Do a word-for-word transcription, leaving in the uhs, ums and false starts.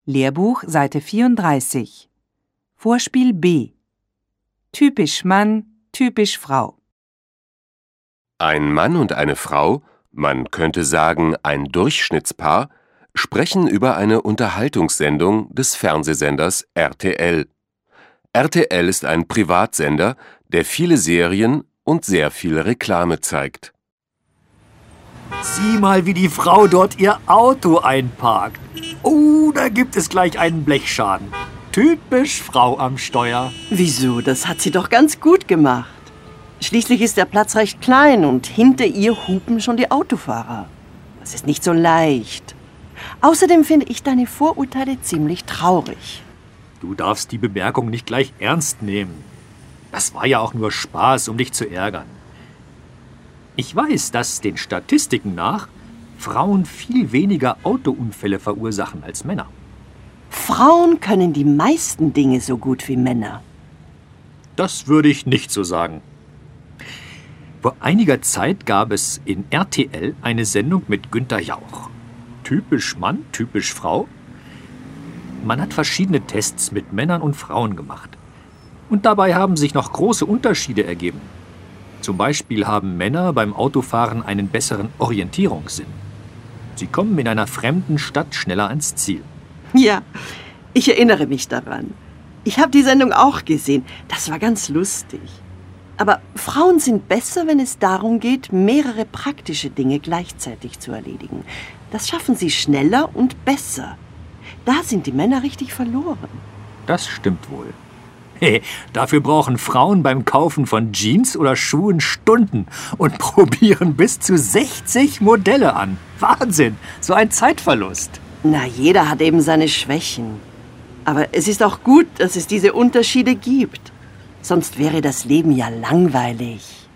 Lehrbuch, Seite vierunddreißig. Vorspiel B. Typisch Mann, typisch Frau. Ein Mann und eine Frau, man könnte sagen ein Durchschnittspaar, sprechen über eine Unterhaltungssendung des Fernsehsenders R T L. R T L ist ein Privatsender, der viele Serien und sehr viel Reklame zeigt. Sieh mal, wie die Frau dort ihr Auto einparkt. Oh, da gibt es gleich einen Blechschaden. Typisch Frau am Steuer. Wieso? Das hat sie doch ganz gut gemacht. Schließlich ist der Platz recht klein und hinter ihr hupen schon die Autofahrer. Das ist nicht so leicht. Außerdem finde ich deine Vorurteile ziemlich traurig. Du darfst die Bemerkung nicht gleich ernst nehmen. Das war ja auch nur Spaß, um dich zu ärgern. Ich weiß, dass den Statistiken nach Frauen viel weniger Autounfälle verursachen als Männer. Frauen können die meisten Dinge so gut wie Männer. Das würde ich nicht so sagen. Vor einiger Zeit gab es in R T L eine Sendung mit Günther Jauch. Typisch Mann, typisch Frau. Man hat verschiedene Tests mit Männern und Frauen gemacht. Und dabei haben sich noch große Unterschiede ergeben. Zum Beispiel haben Männer beim Autofahren einen besseren Orientierungssinn. Sie kommen in einer fremden Stadt schneller ans Ziel. Ja, ich erinnere mich daran. Ich habe die Sendung auch gesehen. Das war ganz lustig. Aber Frauen sind besser, wenn es darum geht, mehrere praktische Dinge gleichzeitig zu erledigen. Das schaffen sie schneller und besser. Da sind die Männer richtig verloren. Das stimmt wohl. Hey, dafür brauchen Frauen beim Kaufen von Jeans oder Schuhen Stunden und probieren bis zu sechzig Modelle an. Wahnsinn, so ein Zeitverlust. Na, jeder hat eben seine Schwächen. Aber es ist auch gut, dass es diese Unterschiede gibt. Sonst wäre das Leben ja langweilig.